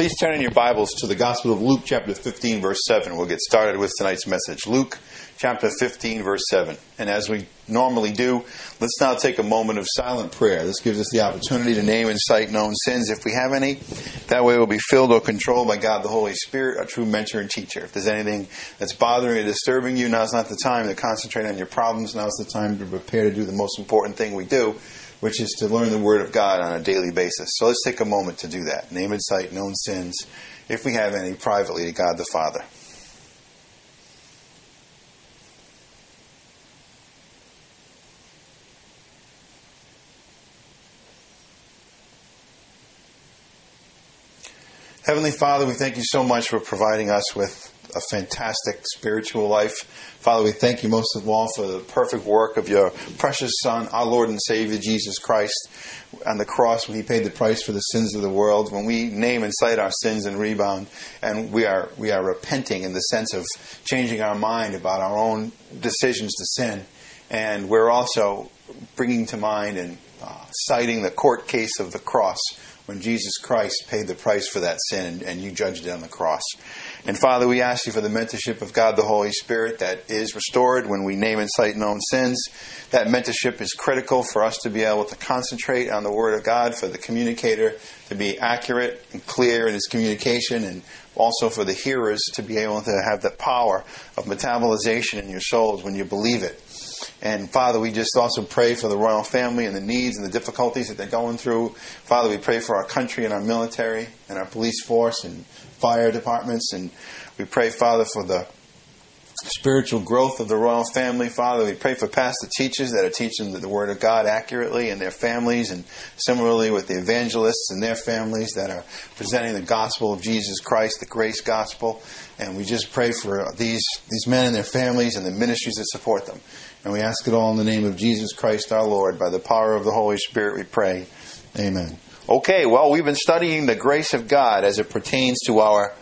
Please turn in your Bibles to the Gospel of Luke chapter 15, verse 7. We'll get started with tonight's message. Luke chapter 15, verse 7. And as we normally do, let's now take a moment of silent prayer. This gives us the opportunity to name and cite known sins if we have any. That way we'll be filled or controlled by God the Holy Spirit, our true mentor and teacher. If there's anything that's bothering or disturbing you, now's not the time to concentrate on your problems. Now's the time to prepare to do the most important thing we do, which is to learn the Word of God on a daily basis. So let's take a moment to do that. Name and cite known sins, if we have any, privately to God the Father. Heavenly Father, we thank you so much for providing us with a fantastic spiritual life. Father, we thank you most of all for the perfect work of your precious Son, our Lord and Savior, Jesus Christ, on the cross when he paid the price for the sins of the world. When we name and cite our sins and rebound, and we are repenting in the sense of changing our mind about our own decisions to sin. And we're also bringing to mind and citing the court case of the cross when Jesus Christ paid the price for that sin and you judged it on the cross. And Father, we ask you for the mentorship of God the Holy Spirit that is restored when we name and cite known sins. That mentorship is critical for us to be able to concentrate on the Word of God, for the communicator to be accurate and clear in his communication, and also for the hearers to be able to have the power of metabolization in your souls when you believe it. And Father, we just also pray for the royal family and the needs and the difficulties that they're going through. Father, we pray for our country and our military and our police force and fire departments. And we pray, Father, for the spiritual growth of the royal family. Father, we pray for pastor teachers that are teaching the Word of God accurately and their families, and similarly with the evangelists and their families that are presenting the gospel of Jesus Christ, the grace gospel. And we just pray for these men and their families and the ministries that support them. And we ask it all in the name of Jesus Christ our Lord. By the power of the Holy Spirit we pray. Amen. Okay, well, we've been studying the grace of God as it pertains to our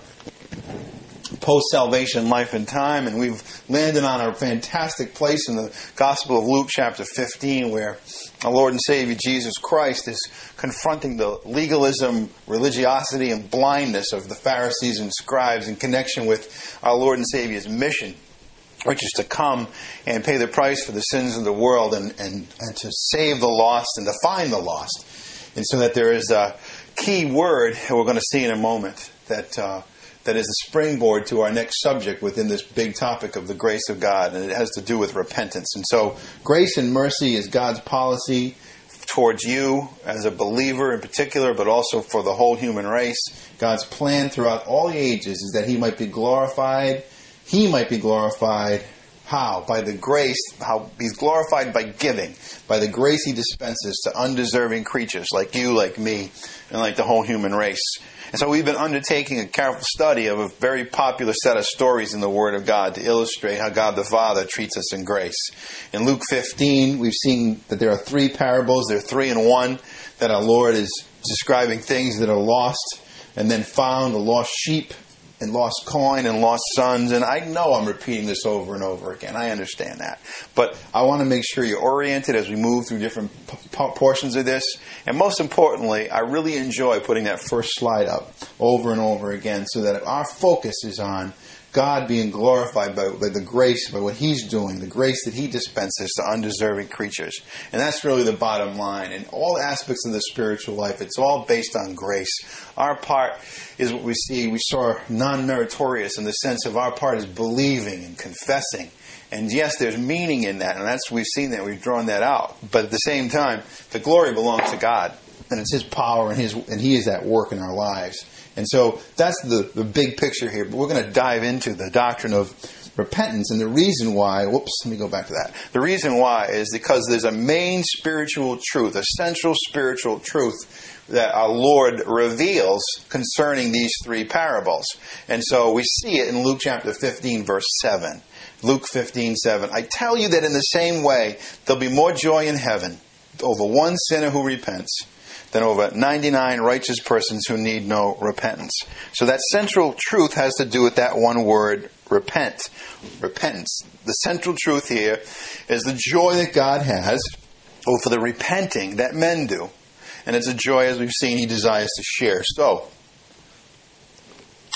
post-salvation life and time, and we've landed on a fantastic place in the Gospel of Luke chapter 15, where our Lord and Savior Jesus Christ is confronting the legalism, religiosity, and blindness of the Pharisees and scribes in connection with our Lord and Savior's mission, which is to come and pay the price for the sins of the world and to save the lost and to find the lost. And so that there is a key word that we're going to see in a moment that is the springboard to our next subject within this big topic of the grace of God, and it has to do with repentance. And so grace and mercy is God's policy towards you as a believer in particular, but also for the whole human race. God's plan throughout all the ages is that He might be glorified. He might be glorified. How? By the grace. How He's glorified by giving. By the grace He dispenses to undeserving creatures like you, like me, and like the whole human race. And so we've been undertaking a careful study of a very popular set of stories in the Word of God to illustrate how God the Father treats us in grace. In Luke 15, we've seen that there are three parables. There are three in one, that our Lord is describing things that are lost and then found, a lost sheep and lost coin and lost sons. And I know I'm repeating this over and over again. I understand that. But I want to make sure you're oriented as we move through different portions of this. And most importantly, I really enjoy putting that first slide up over and over again so that our focus is on God being glorified by the grace, by what He's doing, the grace that He dispenses to undeserving creatures. And that's really the bottom line. In all aspects of the spiritual life, it's all based on grace. Our part is what we saw non-meritorious in the sense of our part is believing and confessing. And yes, there's meaning in that, and we've seen that, we've drawn that out. But at the same time, the glory belongs to God, and it's His power, and He is at work in our lives. And so that's the big picture here. But we're going to dive into the doctrine of repentance. And the reason why, let me go back to that. The reason why is because there's a main spiritual truth, a central spiritual truth that our Lord reveals concerning these three parables. And so we see it in Luke chapter 15, verse 7. Luke 15:7. I tell you that in the same way, there'll be more joy in heaven over one sinner who repents than over 99 righteous persons who need no repentance. So that central truth has to do with that one word, repent. Repentance. The central truth here is the joy that God has over the repenting that men do. And it's a joy, as we've seen, He desires to share. So,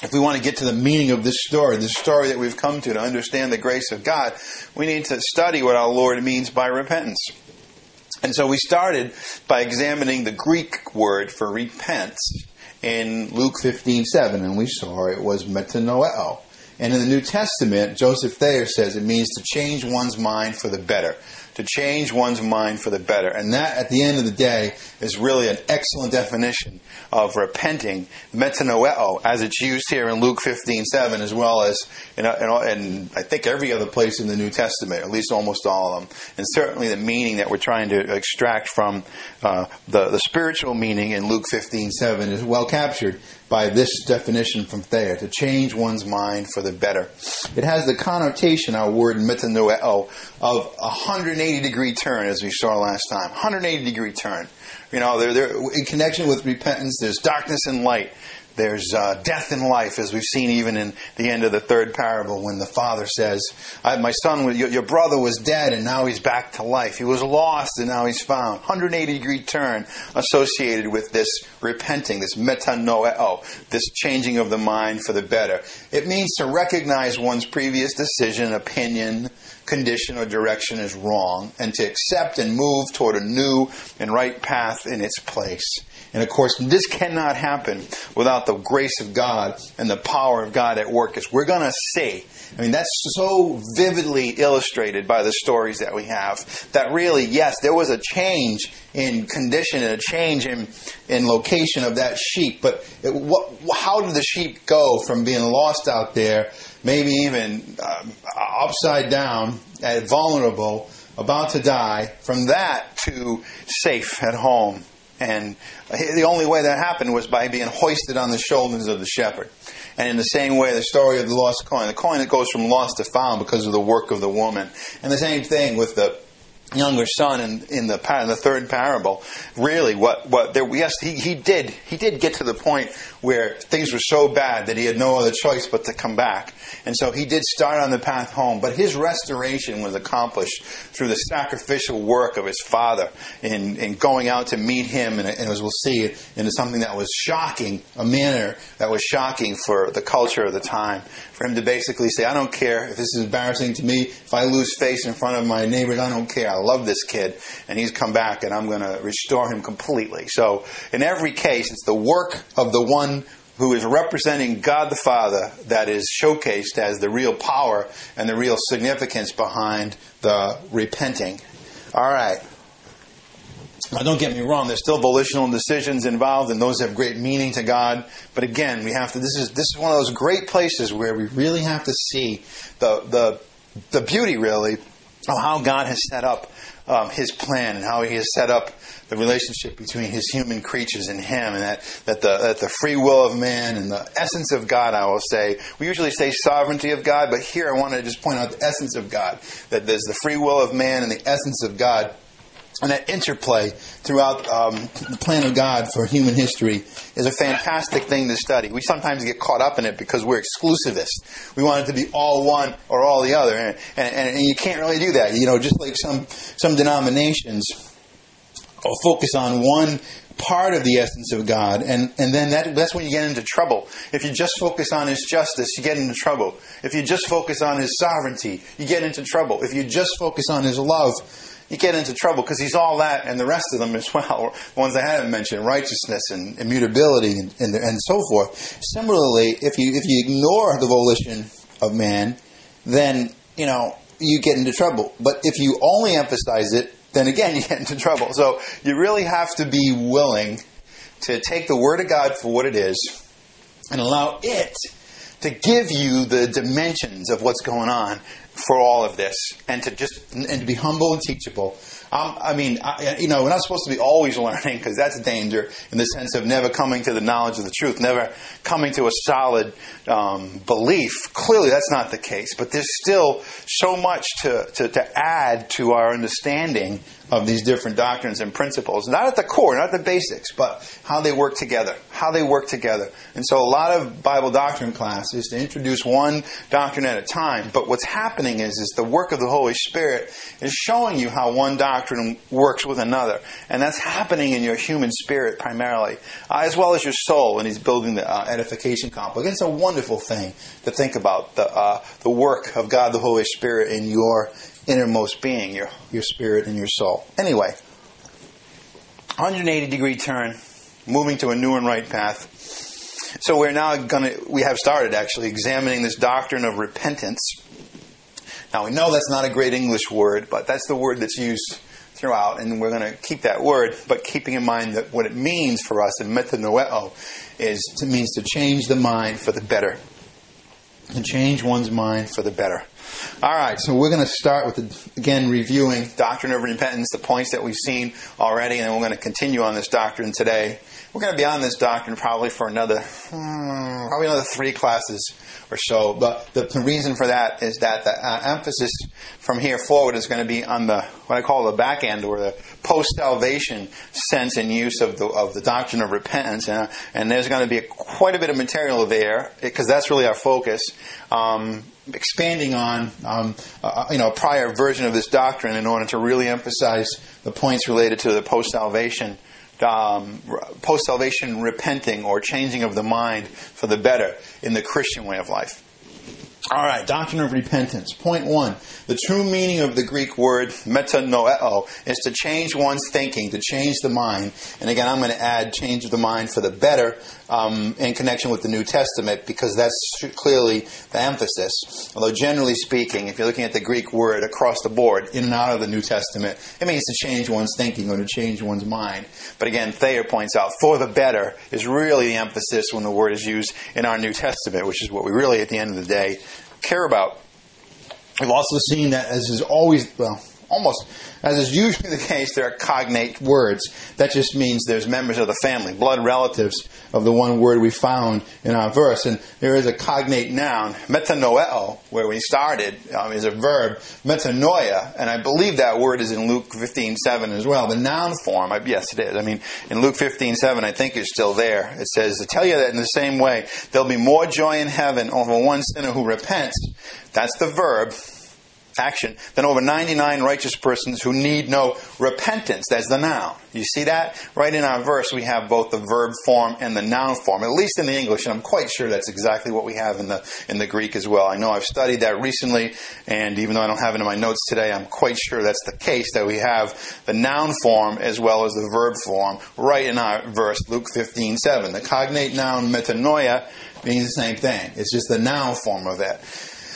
if we want to get to the meaning of this story that we've come to understand the grace of God, we need to study what our Lord means by repentance. And so we started by examining the Greek word for repent in Luke 15:7, and we saw it was metanoeo. And in the New Testament, Joseph Thayer says it means to change one's mind for the better. To change one's mind for the better. And that, at the end of the day, is really an excellent definition of repenting, metanoeo, as it's used here in Luke 15:7, as well as in I think every other place in the New Testament, at least almost all of them. And certainly the meaning that we're trying to extract from the spiritual meaning in Luke 15:7 is well captured by this definition from Thayer, to change one's mind for the better. It has the connotation, our word metanoeo, of a 180-degree turn, as we saw last time. 180-degree turn. You know, in connection with repentance, there's darkness and light. There's death and life, as we've seen even in the end of the third parable, when the father says, my son, your brother was dead and now he's back to life. He was lost and now he's found. 180-degree turn associated with this repenting, this metanoeo, this changing of the mind for the better. It means to recognize one's previous decision, opinion, condition, or direction is wrong, and to accept and move toward a new and right path in its place. And of course, this cannot happen without the grace of God and the power of God at work, as we're going to see. I mean, that's so vividly illustrated by the stories that we have, that really, yes, there was a change in condition and a change in location of that sheep. But how did the sheep go from being lost out there, maybe even upside down, vulnerable, about to die, from that to safe at home? And the only way that happened was by being hoisted on the shoulders of the shepherd. And in the same way, the story of the lost coin, the coin that goes from lost to found because of the work of the woman. And the same thing with the younger son in the third parable. Really, he did get to the point where things were so bad that he had no other choice but to come back. And so he did start on the path home, but his restoration was accomplished through the sacrificial work of his father in going out to meet him, and as we'll see, into something that was shocking, a manner that was shocking for the culture of the time. For him to basically say, I don't care if this is embarrassing to me, if I lose face in front of my neighbors, I don't care. I love this kid, and he's come back, and I'm going to restore him completely. So in every case, it's the work of the one who is representing God the Father that is showcased as the real power and the real significance behind the repenting. All right. Now, don't get me wrong, there's still volitional decisions involved, and those have great meaning to God. But again, this is one of those great places where we really have to see the beauty, really, of how God has set up His plan, and how He has set up the relationship between His human creatures and Him, and that the free will of man and the essence of God, I will say. We usually say sovereignty of God, but here I want to just point out the essence of God, that there's the free will of man and the essence of God. And that interplay throughout the plan of God for human history is a fantastic thing to study. We sometimes get caught up in it because we're exclusivists. We want it to be all one or all the other. And you can't really do that. You know, just like some denominations focus on one part of the essence of God, and then that's when you get into trouble. If you just focus on His justice, you get into trouble. If you just focus on His sovereignty, you get into trouble. If you just focus on His love, you get into trouble, because He's all that and the rest of them as well. The ones I haven't mentioned, righteousness and immutability and so forth. Similarly, if you ignore the volition of man, then you get into trouble. But if you only emphasize it, then again you get into trouble. So you really have to be willing to take the Word of God for what it is and allow it to give you the dimensions of what's going on for all of this, and to be humble and teachable. We're not supposed to be always learning, because that's a danger, in the sense of never coming to the knowledge of the truth, never coming to a solid belief. Clearly, that's not the case. But there's still so much to add to our understanding of these different doctrines and principles. Not at the core, not the basics, but how they work together. How they work together. And so a lot of Bible doctrine class is to introduce one doctrine at a time. But what's happening is the work of the Holy Spirit is showing you how one doctrine works with another. And that's happening in your human spirit primarily, as well as your soul when He's building the edification complex. It's a wonderful thing to think about, the work of God the Holy Spirit in your innermost being, your spirit and your soul. Anyway, 180-degree turn, moving to a new and right path. So we have started actually examining this doctrine of repentance. Now we know that's not a great English word, but that's the word that's used throughout, and we're going to keep that word, but keeping in mind that what it means for us in metanoeo means to change the mind for the better. To change one's mind for the better. All right, so we're going to start with, again, reviewing doctrine of repentance, the points that we've seen already, and then we're going to continue on this doctrine today. We're going to be on this doctrine probably for another 3 classes or so. But the reason for that is that the emphasis from here forward is going to be on what I call the back end, or the post-salvation sense and use of the doctrine of repentance. And there's going to be quite a bit of material there, because that's really our focus. Expanding on a prior version of this doctrine in order to really emphasize the points related to the post-salvation repenting or changing of the mind for the better in the Christian way of life. All right, doctrine of repentance. Point 1. The true meaning of the Greek word metanoeo is to change one's thinking, to change the mind. And again, I'm going to add change of the mind for the better in connection with the New Testament, because that's clearly the emphasis. Although generally speaking, if you're looking at the Greek word across the board, in and out of the New Testament, it means to change one's thinking or to change one's mind. But again, Thayer points out, for the better is really the emphasis when the word is used in our New Testament, which is what we really, at the end of the day, care about. We've also seen that, as is usually the case, there are cognate words. That just means there's members of the family, blood relatives of the one word we found in our verse. And there is a cognate noun, metanoeo, where we started, is a verb, metanoia, and I believe that word is in Luke 15:7 as well. The noun form, yes it is. In Luke 15:7, I think it's still there. It says, to tell you that in the same way, there'll be more joy in heaven over one sinner who repents. That's the verb. Action, than over 99 righteous persons who need no repentance. That's the noun. You see that? Right in our verse, we have both the verb form and the noun form, at least in the English, and I'm quite sure that's exactly what we have in the Greek as well. I know I've studied that recently, and even though I don't have it in my notes today, I'm quite sure that's the case, that we have the noun form as well as the verb form right in our verse, Luke 15:7. The cognate noun metanoia means the same thing. It's just the noun form of it.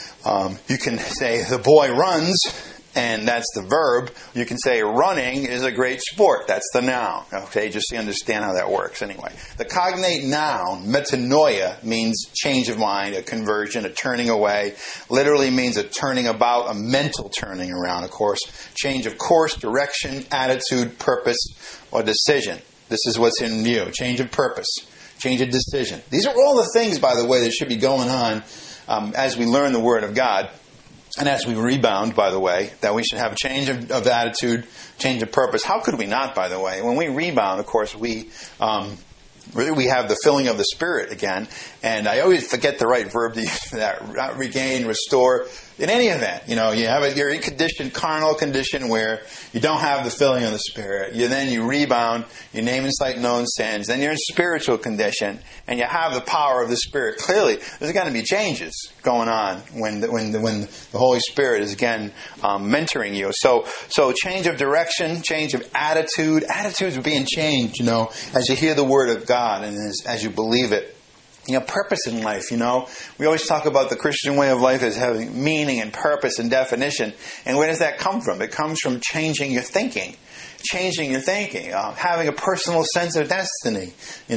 You can say the boy runs, and that's the verb. You can say running is a great sport. That's the noun. Okay, just so you understand how that works. Anyway, the cognate noun, metanoia, means change of mind, a conversion, a turning away. Literally means a turning about, a mental turning around, of course. Change of course, direction, attitude, purpose, or decision. This is what's in view. Change of purpose, change of decision. These are all the things, by the way, that should be going on as we learn the Word of God, and as we rebound, by the way, that we should have a change of attitude, change of purpose. How could we not, by the way? When we rebound, of course, we have the filling of the Spirit again, and I always forget the right verb to use for that. Regain, restore. In any event, you have you're in carnal condition where you don't have the filling of the Spirit. Then you rebound, you name and cite known sins. Then you're in spiritual condition, and you have the power of the Spirit. Clearly, there's going to be changes going on when the Holy Spirit is again mentoring you. So change of direction, change of attitude. Attitudes are being changed, as you hear the Word of God and as you believe it. Purpose in life, We always talk about the Christian way of life as having meaning and purpose and definition. And where does that come from? It comes from changing your thinking. Having a personal sense of destiny,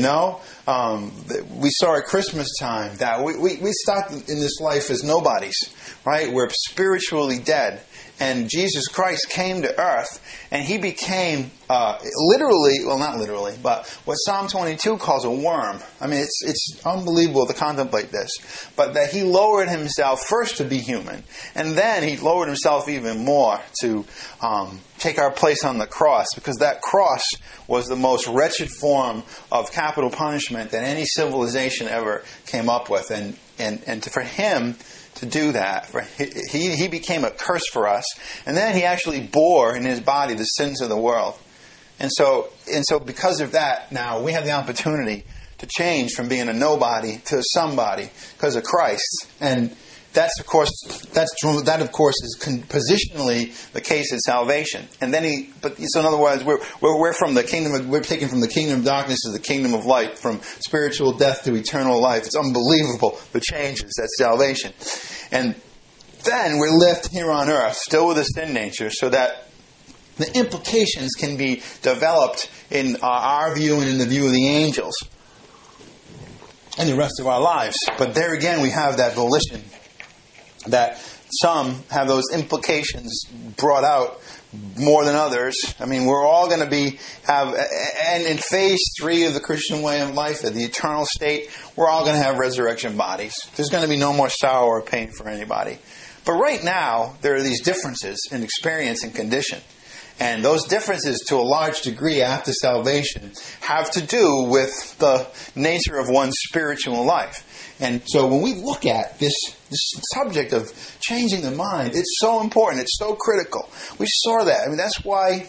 We saw at Christmas time that we start in this life as nobodies, right? We're spiritually dead. And Jesus Christ came to earth, and He became not literally, but what Psalm 22 calls a worm. It's unbelievable to contemplate this. But that He lowered Himself first to be human, and then He lowered Himself even more to take our place on the cross, because that cross was the most wretched form of capital punishment that any civilization ever came up with. For him to do that, he became a curse for us, and then he actually bore in his body the sins of the world. And so because of that, now we have the opportunity to change from being a nobody to a somebody because of Christ. And that of course is positionally the case in salvation. And then so in other words, we're from the kingdom. We're taken from the kingdom of darkness to the kingdom of light, from spiritual death to eternal life. It's unbelievable the changes. That's salvation. And then we're left here on earth, still with a sin nature, so that the implications can be developed in our view and in the view of the angels and the rest of our lives. But there again, we have that volition that some have those implications brought out more than others. I mean, we're all going to and in phase 3 of the Christian way of life, at the eternal state, we're all going to have resurrection bodies. There's going to be no more sorrow or pain for anybody. But right now, there are these differences in experience and condition. And those differences, to a large degree after salvation, have to do with the nature of one's spiritual life. And so when we look at this subject of changing the mind, it's so important. It's so critical. We saw that. I mean, that's why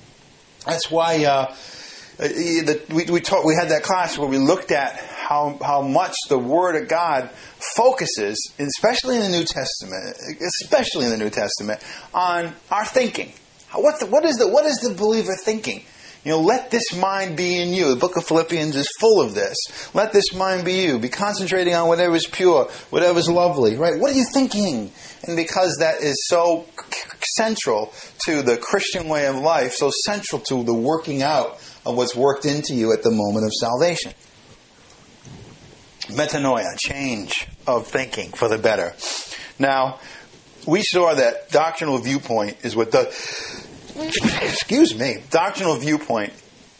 we had that class where we looked at how much the Word of God focuses, especially in the New Testament, on our thinking. What is the believer thinking? Let this mind be in you. The book of Philippians is full of this. Let this mind be you. Be concentrating on whatever is pure, whatever is lovely. Right? What are you thinking? And because that is so central to the Christian way of life, so central to the working out of what's worked into you at the moment of salvation. Metanoia, change of thinking for the better. Now, we saw that doctrinal viewpoint is what doctrinal viewpoint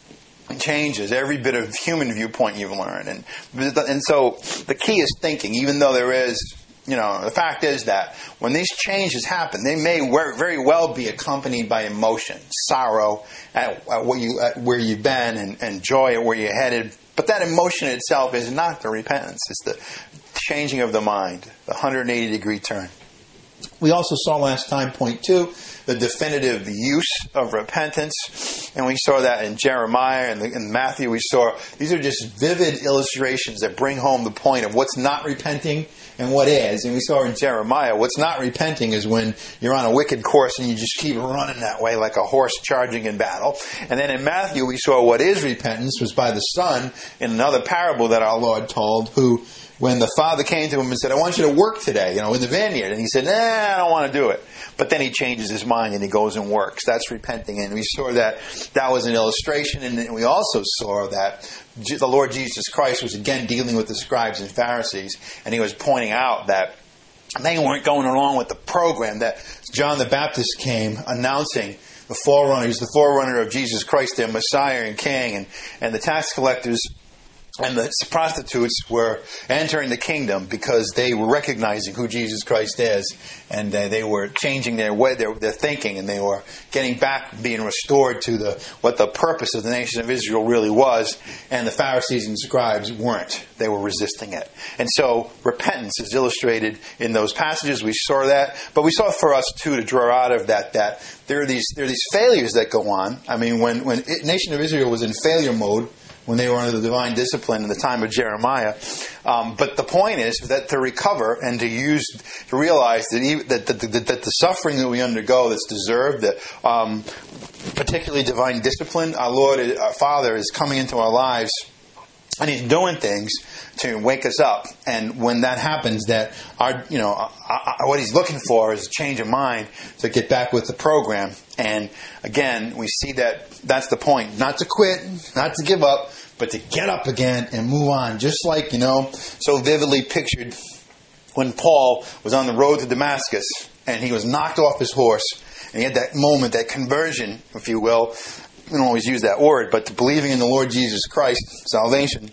changes every bit of human viewpoint you've learned. And so the key is thinking, even though there is, the fact is that when these changes happen, they may very well be accompanied by emotion, sorrow at where you've been and joy at where you're headed. But that emotion itself is not the repentance. It's the changing of the mind, the 180-degree turn. We also saw last time, point 2, the definitive use of repentance. And we saw that in Jeremiah and in Matthew. We saw these are just vivid illustrations that bring home the point of what's not repenting and what is. And we saw in Jeremiah, what's not repenting is when you're on a wicked course and you just keep running that way like a horse charging in battle. And then in Matthew, we saw what is repentance was by the Son in another parable that our Lord told, who, when the father came to him and said, I want you to work today, in the vineyard. And he said, I don't want to do it. But then he changes his mind and he goes and works. That's repenting. And we saw that was an illustration. And we also saw that the Lord Jesus Christ was again dealing with the scribes and Pharisees. And he was pointing out that they weren't going along with the program that John the Baptist came announcing. The forerunner, he's the forerunner of Jesus Christ, their Messiah and King. And the tax collectors and the prostitutes were entering the kingdom because they were recognizing who Jesus Christ is, and they were changing their way, their thinking, and they were getting back, being restored to what the purpose of the nation of Israel really was. And the Pharisees and scribes weren't; they were resisting it. And so, repentance is illustrated in those passages. We saw that, but we saw for us too to draw out of that there are these failures that go on. I mean, when the nation of Israel was in failure mode, when they were under the divine discipline in the time of Jeremiah. But the point is that to recover and to realize that the suffering that we undergo that's deserved, that particularly divine discipline, our Father is coming into our lives and He's doing things to wake us up. And when that happens, that what He's looking for is a change of mind to get back with the program. And again, we see that's the point. Not to quit, not to give up, but to get up again and move on. Just like, so vividly pictured when Paul was on the road to Damascus and he was knocked off his horse. And he had that moment, that conversion, if you will. We don't always use that word, but to believing in the Lord Jesus Christ, salvation.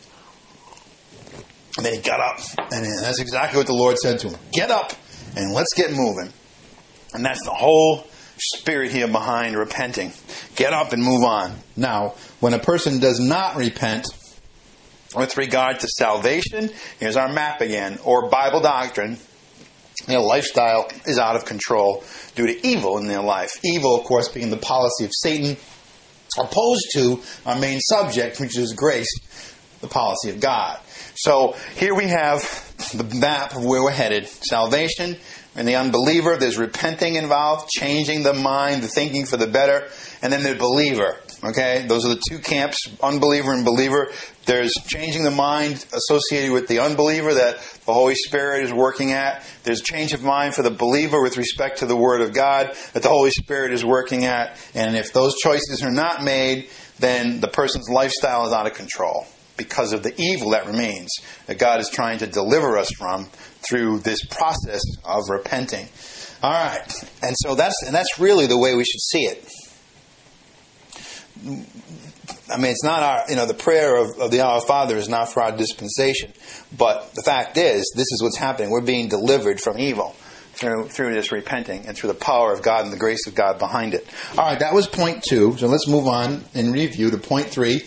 And then he got up. And that's exactly what the Lord said to him. Get up and let's get moving. And that's the whole spirit here behind repenting. Get up and move on. Now, when a person does not repent with regard to salvation, here's our map again, or Bible doctrine, their lifestyle is out of control due to evil in their life. Evil, of course, being the policy of Satan, opposed to our main subject, which is grace, the policy of God. So here we have the map of where we're headed. Salvation and the unbeliever. There's repenting involved, changing the mind, the thinking for the better. And then the believer. Okay? Those are the two camps, unbeliever and believer. There's changing the mind associated with the unbeliever that the Holy Spirit is working at. There's change of mind for the believer with respect to the Word of God that the Holy Spirit is working at. And if those choices are not made, then the person's lifestyle is out of control because of the evil that remains that God is trying to deliver us from through this process of repenting. All right. And so that's really the way we should see it. I mean, it's not our, the prayer of the Our Father is not for our dispensation. But the fact is, this is what's happening. We're being delivered from evil through this repenting and through the power of God and the grace of God behind it. All right, that was point 2. So let's move on and review to point 3.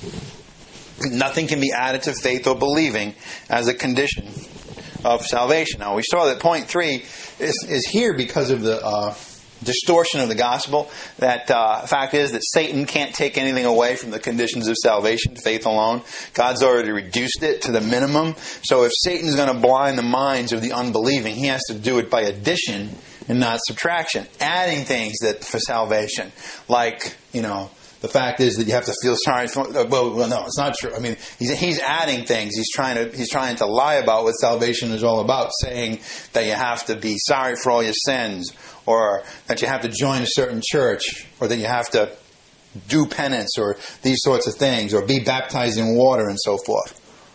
Nothing can be added to faith or believing as a condition of salvation. Now, we saw that point 3 is here because of the distortion of the gospel. That fact is that Satan can't take anything away from the conditions of salvation, faith alone. God's already reduced it to the minimum. So if Satan's going to blind the minds of the unbelieving, he has to do it by addition and not subtraction, adding things that for salvation, like the fact is that you have to feel sorry for. Well, no, it's not true. I mean, he's adding things. He's trying to lie about what salvation is all about, saying that you have to be sorry for all your sins, or that you have to join a certain church, or that you have to do penance, or these sorts of things, or be baptized in water, and so forth.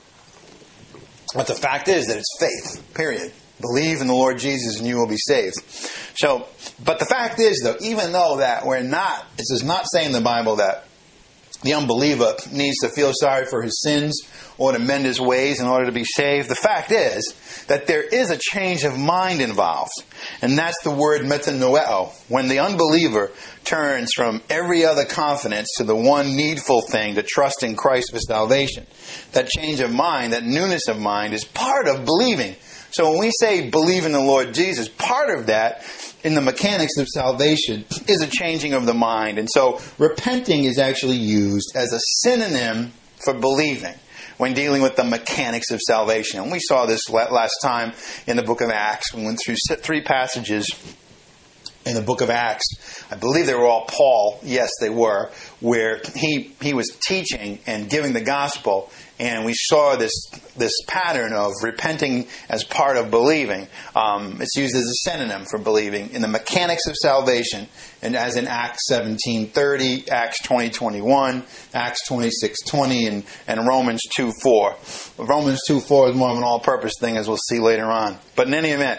But the fact is that it's faith. Period. Believe in the Lord Jesus and you will be saved. So, but the fact is, though, even though that this is not saying in the Bible that the unbeliever needs to feel sorry for his sins or to mend his ways in order to be saved. The fact is that there is a change of mind involved. And that's the word metanoeo. When the unbeliever turns from every other confidence to the one needful thing, to trust in Christ for salvation. That change of mind, that newness of mind is part of believing. So when we say believe in the Lord Jesus, part of that in the mechanics of salvation is a changing of the mind. And so repenting is actually used as a synonym for believing when dealing with the mechanics of salvation. And we saw this last time in the book of Acts. We went through 3 passages in the book of Acts. I believe they were all Paul. Yes, they were. Where he was teaching and giving the gospel. And we saw this pattern of repenting as part of believing. It's used as a synonym for believing in the mechanics of salvation, and as in Acts 17:30, Acts 20:21, Acts 26:20, and Romans 2:4. Romans 2:4 is more of an all-purpose thing, as we'll see later on. But in any event,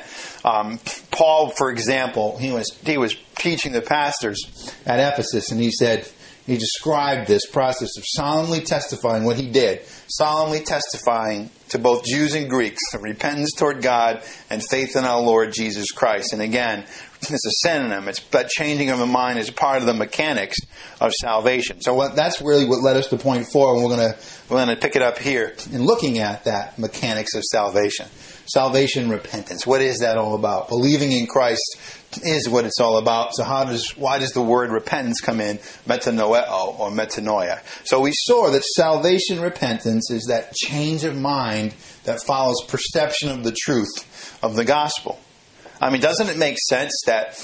Paul, for example, he was teaching the pastors at Ephesus, and he described this process of solemnly testifying what he did. Solemnly testifying to both Jews and Greeks of repentance toward God and faith in our Lord Jesus Christ. And again, it's a synonym. It's that changing of the mind is part of the mechanics of salvation. So that's really what led us to point 4, and we're going to pick it up here in looking at that mechanics of salvation. Salvation, repentance. What is that all about? Believing in Christ is what it's all about. So why does the word repentance come in? Metanoeo or metanoia. So we saw that salvation, repentance is that change of mind that follows perception of the truth of the gospel. I mean, doesn't it make sense that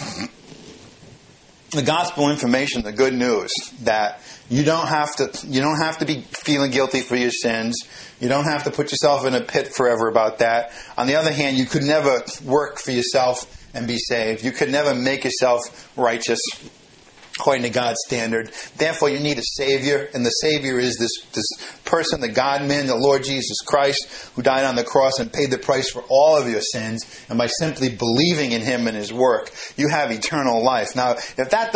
the gospel information, the good news, that you don't have to be feeling guilty for your sins. You don't have to put yourself in a pit forever about that. On the other hand, you could never work for yourself and be saved. You could never make yourself righteous according to God's standard. Therefore, you need a Savior, and the Savior is this person, the God-man, the Lord Jesus Christ, who died on the cross and paid the price for all of your sins. And by simply believing in Him and His work, you have eternal life. Now, if that doesn't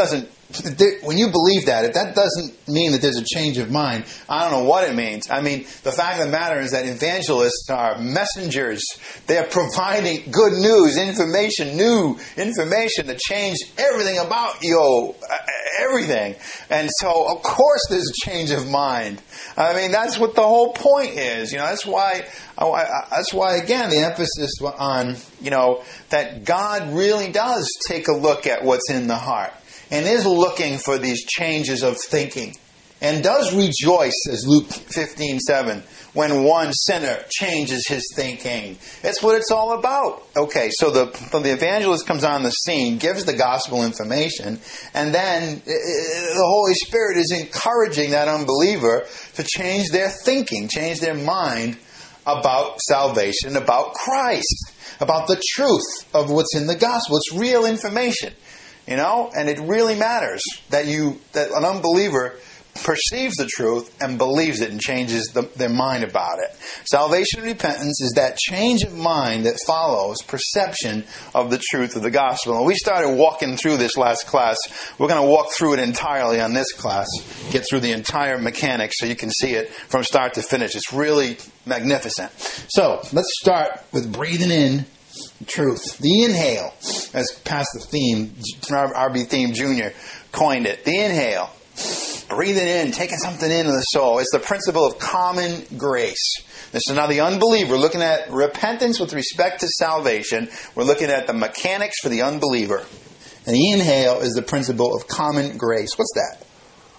when you believe that, if that doesn't mean that there's a change of mind, I don't know what it means. I mean, the fact of the matter is that evangelists are messengers. They are providing good news, new information to change everything about you, everything. And so, of course, there's a change of mind. I mean, that's what the whole point is. That's why, again, the emphasis on, that God really does take a look at what's in the heart and is looking for these changes of thinking and does rejoice, as Luke 15:7, when one sinner changes his thinking. It's what it's all about. Okay, so the evangelist comes on the scene, gives the gospel information, and then the Holy Spirit is encouraging that unbeliever to change their thinking, change their mind about salvation, about Christ, about the truth of what's in the gospel. It's real information. And it really matters that an unbeliever perceives the truth and believes it and changes their mind about it. Salvation and repentance is that change of mind that follows perception of the truth of the gospel. And we started walking through this last class. We're going to walk through it entirely on this class, get through the entire mechanics so you can see it from start to finish. It's really magnificent. So let's start with breathing in truth. The inhale, as Pastor R.B. Theme Jr. coined it. The inhale. Breathing in, taking something into the soul. It's the principle of common grace. This is now the unbeliever looking at repentance with respect to salvation. We're looking at the mechanics for the unbeliever. And the inhale is the principle of common grace. What's that?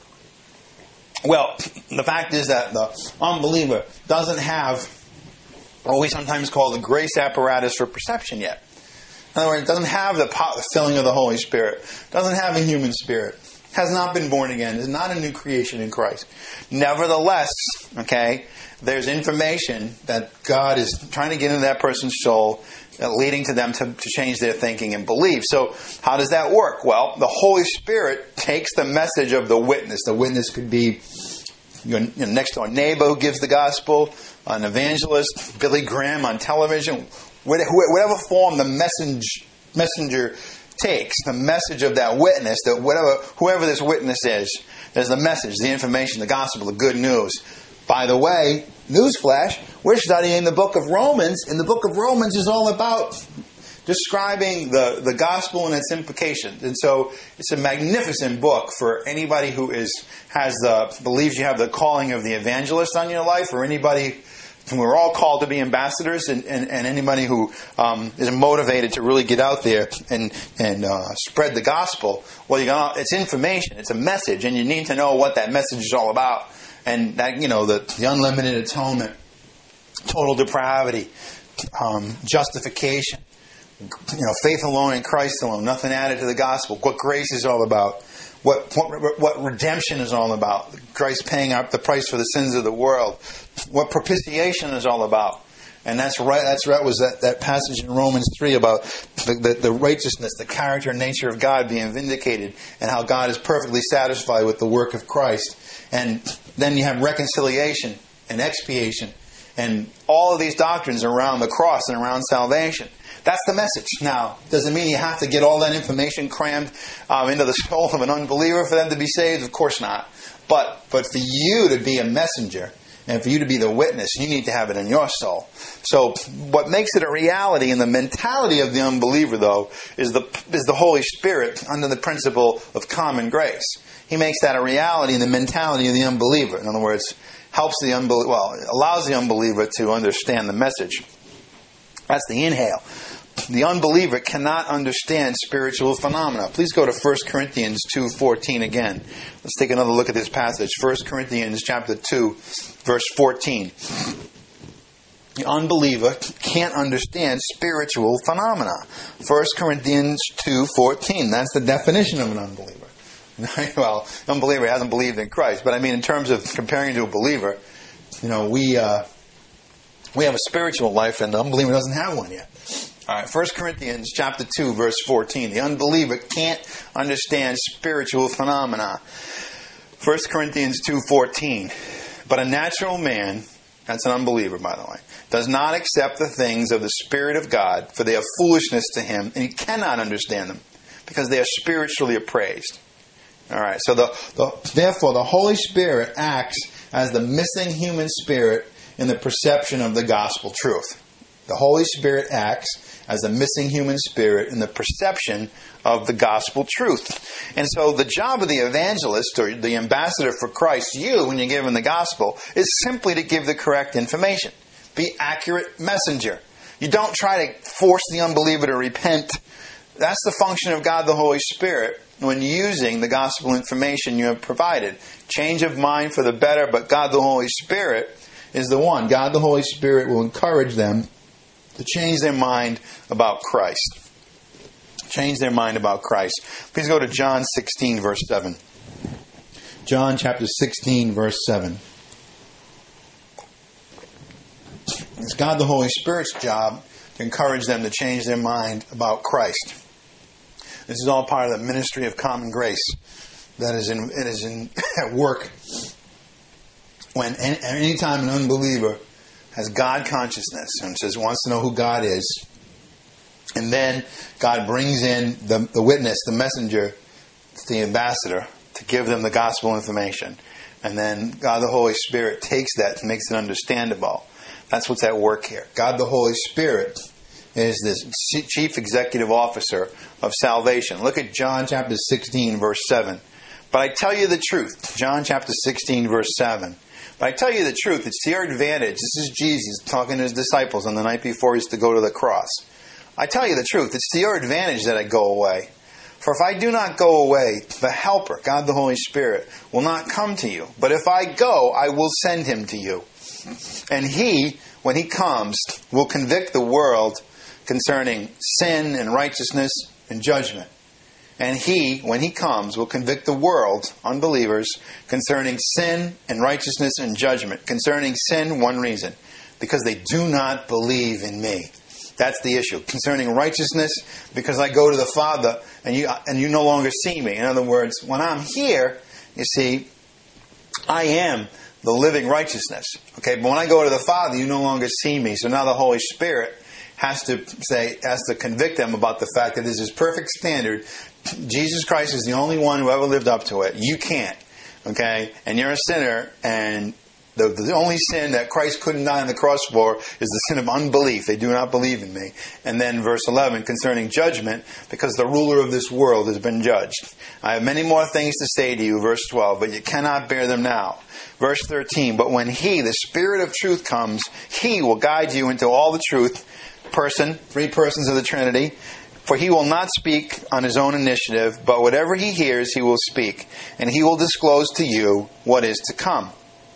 Well, the fact is that the unbeliever doesn't have what we sometimes call the grace apparatus for perception yet. In other words, it doesn't have the filling of the Holy Spirit. Doesn't have a human spirit. Has not been born again. Is not a new creation in Christ. Nevertheless, there's information that God is trying to get into that person's soul, leading to them to change their thinking and belief. So how does that work? Well, the Holy Spirit takes the message of the witness. The witness could be your next door neighbor who gives the gospel, an evangelist, Billy Graham on television, whatever form the messenger takes, the message of that witness, that whoever this witness is, there's the message, the information, the gospel, the good news. By the way, newsflash, we're studying the book of Romans, and the book of Romans is all about describing the gospel and its implications. And so it's a magnificent book for anybody who believes you have the calling of the evangelist on your life, or anybody. We're all called to be ambassadors, and anybody who is motivated to really get out there and spread the gospel. Well, it's information, it's a message, and you need to know what that message is all about. And that the unlimited atonement, total depravity, justification, faith alone in Christ alone, nothing added to the gospel. What grace is all about. What redemption is all about. Christ paying up the price for the sins of the world. What propitiation is all about. And that's right. Was that passage in Romans 3 about the righteousness, the character and nature of God being vindicated, and how God is perfectly satisfied with the work of Christ. And then you have reconciliation and expiation and all of these doctrines around the cross and around salvation. That's the message. Now, does it mean you have to get all that information crammed into the soul of an unbeliever for them to be saved? Of course not. But for you to be a messenger and for you to be the witness, you need to have it in your soul. So what makes it a reality in the mentality of the unbeliever, though, is the Holy Spirit under the principle of common grace. He makes that a reality in the mentality of the unbeliever. In other words, allows the unbeliever to understand the message. That's the inhale. The unbeliever cannot understand spiritual phenomena. Please go to 1 Corinthians 2:14 again. Let's take another look at this passage. 1 Corinthians chapter 2, verse 14. The unbeliever can't understand spiritual phenomena. 1 Corinthians 2:14. That's the definition of an unbeliever. Well, an unbeliever hasn't believed in Christ. But I mean, in terms of comparing to a believer, we have a spiritual life, and the unbeliever doesn't have one yet. All right, 1 Corinthians chapter 2, verse 14. The unbeliever can't understand spiritual phenomena. 1 Corinthians 2:14. But a natural man, that's an unbeliever, by the way, does not accept the things of the Spirit of God, for they are foolishness to him, and he cannot understand them, because they are spiritually appraised. All right. So therefore, the Holy Spirit acts as the missing human spirit in the perception of the gospel truth. The Holy Spirit acts as the missing human spirit in the perception of the gospel truth. And so the job of the evangelist or the ambassador for Christ, you, when you're given the gospel, is simply to give the correct information. Be accurate messenger. You don't try to force the unbeliever to repent. That's the function of God the Holy Spirit when using the gospel information you have provided. Change of mind for the better, but God the Holy Spirit is the one. God the Holy Spirit will encourage them to change their mind about Christ. Change their mind about Christ. Please go to John 16, verse 7. John chapter 16, verse 7. It's God the Holy Spirit's job to encourage them to change their mind about Christ. This is all part of the ministry of common grace that is in at work when any time an unbeliever has God consciousness and wants to know who God is, and then God brings in the witness, the messenger, the ambassador, to give them the gospel information. And then God the Holy Spirit takes that and makes it understandable. That's what's at work here. God the Holy Spirit is this chief executive officer of salvation. Look at John chapter 16, verse 7. But I tell you the truth. John chapter 16, verse 7. But I tell you the truth, it's to your advantage. This is Jesus talking to his disciples on the night before he was to go to the cross. I tell you the truth, it's to your advantage that I go away. For if I do not go away, the Helper, God the Holy Spirit, will not come to you. But if I go, I will send him to you. And he, when he comes, will convict the world concerning sin and righteousness and judgment. And he, when he comes, will convict the world, unbelievers, concerning sin and righteousness and judgment. Concerning sin, one reason, because they do not believe in me. That's the issue. Concerning righteousness, because I go to the Father and you no longer see me. In other words, when I'm here, you see, I am the living righteousness. Okay, but when I go to the Father, you no longer see me. So now the Holy Spirit has to convict them about the fact that this is perfect standard. Jesus Christ is the only one who ever lived up to it. You can't. Okay? And you're a sinner, and the only sin that Christ couldn't die on the cross for is the sin of unbelief. They do not believe in me. And then verse 11, concerning judgment, because the ruler of this world has been judged. I have many more things to say to you, verse 12, but you cannot bear them now. Verse 13, but when he, the Spirit of truth, comes, he will guide you into all the truth. Three persons of the Trinity. For he will not speak on his own initiative, but whatever he hears, he will speak. And he will disclose to you what is to come.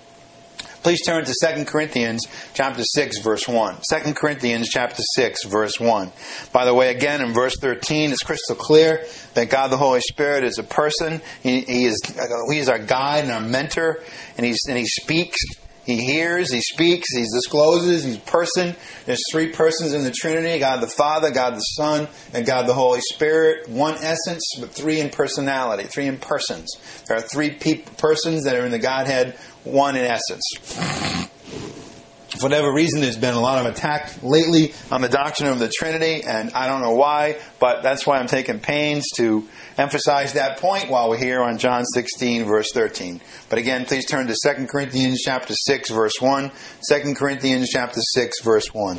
Please turn to 2 Corinthians chapter 6, verse 1. 2 Corinthians chapter 6, verse 1. By the way, again, in verse 13, it's crystal clear that God the Holy Spirit is a person. He is our guide and our mentor, and he speaks. He hears, he speaks, he discloses, he's a person. There's three persons in the Trinity, God the Father, God the Son, and God the Holy Spirit. One essence, but three in personality, three in persons. There are three persons that are in the Godhead, one in essence. For whatever reason, there's been a lot of attack lately on the doctrine of the Trinity, and I don't know why, but that's why I'm taking pains to emphasize that point while we're here on John 16, verse 13. But again, please turn to 2 Corinthians chapter 6, verse 1. 2 Corinthians chapter 6, verse 1.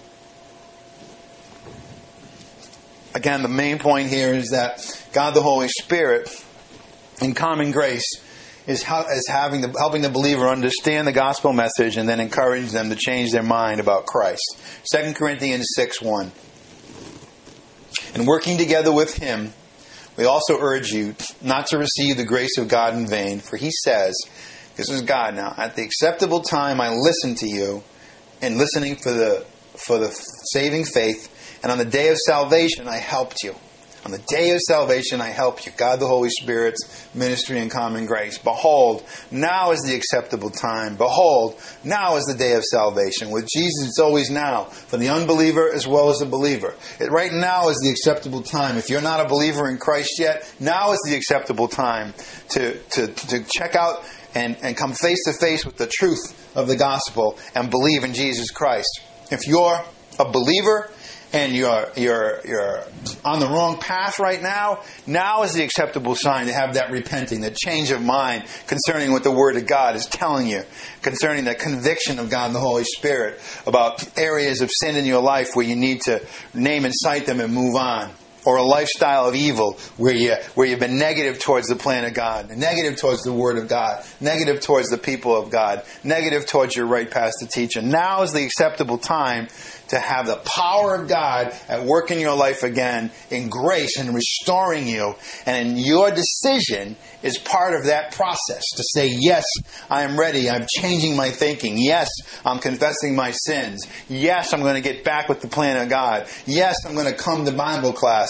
Again, the main point here is that God the Holy Spirit, in common grace, is helping the believer understand the gospel message and then encourage them to change their mind about Christ. 2 Corinthians 6, 1. And working together with him, we also urge you not to receive the grace of God in vain, for he says, this is God now, at the acceptable time I listened to you, and listening for the saving faith, and on the day of salvation I helped you. On the day of salvation I help you. God the Holy Spirit's ministry and common grace. Behold, now is the acceptable time. Behold, now is the day of salvation. With Jesus, it's always now. For the unbeliever as well as the believer. Right now is the acceptable time. If you're not a believer in Christ yet, now is the acceptable time to check out and come face to face with the truth of the gospel and believe in Jesus Christ. If you're a believer and you're on the wrong path right now, now is the acceptable sign to have that repenting, that change of mind concerning what the Word of God is telling you, concerning the conviction of God and the Holy Spirit about areas of sin in your life where you need to name and cite them and move on. Or a lifestyle of evil where you've been negative towards the plan of God, negative towards the Word of God, negative towards the people of God, negative towards your right pastor teacher. Now is the acceptable time to have the power of God at work in your life again, in grace and restoring you. And your decision is part of that process to say, yes, I am ready. I'm changing my thinking. Yes, I'm confessing my sins. Yes, I'm going to get back with the plan of God. Yes, I'm going to come to Bible class.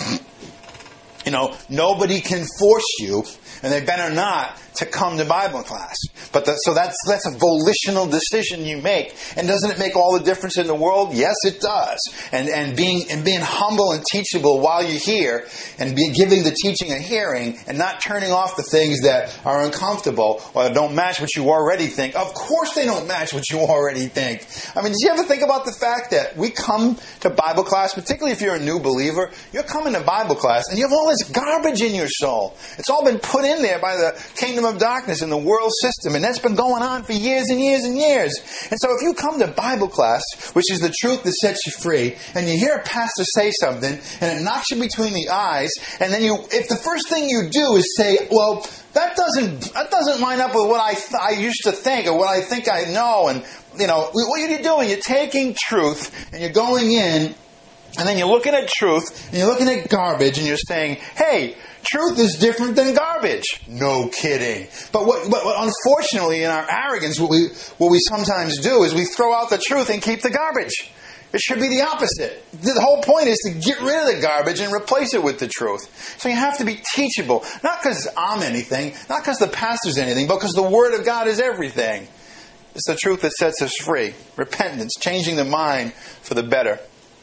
You know, nobody can force you, and they better not, to come to Bible class. So that's a volitional decision you make. And doesn't it make all the difference in the world? Yes, it does. And being humble and teachable while you're here, and giving the teaching a hearing, and not turning off the things that are uncomfortable or don't match what you already think. Of course they don't match what you already think. I mean, did you ever think about the fact that we come to Bible class, particularly if you're a new believer, you're coming to Bible class and you have all this garbage in your soul. It's all been put in there by the kingdom of darkness and the world system, and that's been going on for years and years and years. And so if you come to Bible class, which is the truth that sets you free, and you hear a pastor say something, and it knocks you between the eyes, and then if the first thing you do is say, well, that doesn't line up with what I used to think, or what I think I know, and you know, what are you doing? You're taking truth, and you're going in, and then you're looking at truth, and you're looking at garbage, and you're saying, hey, truth is different than garbage. No kidding. But what unfortunately, in our arrogance, what we sometimes do is we throw out the truth and keep the garbage. It should be the opposite. The whole point is to get rid of the garbage and replace it with the truth. So you have to be teachable. Not because I'm anything, not because the pastor's anything, but because the Word of God is everything. It's the truth that sets us free. Repentance, changing the mind for the better.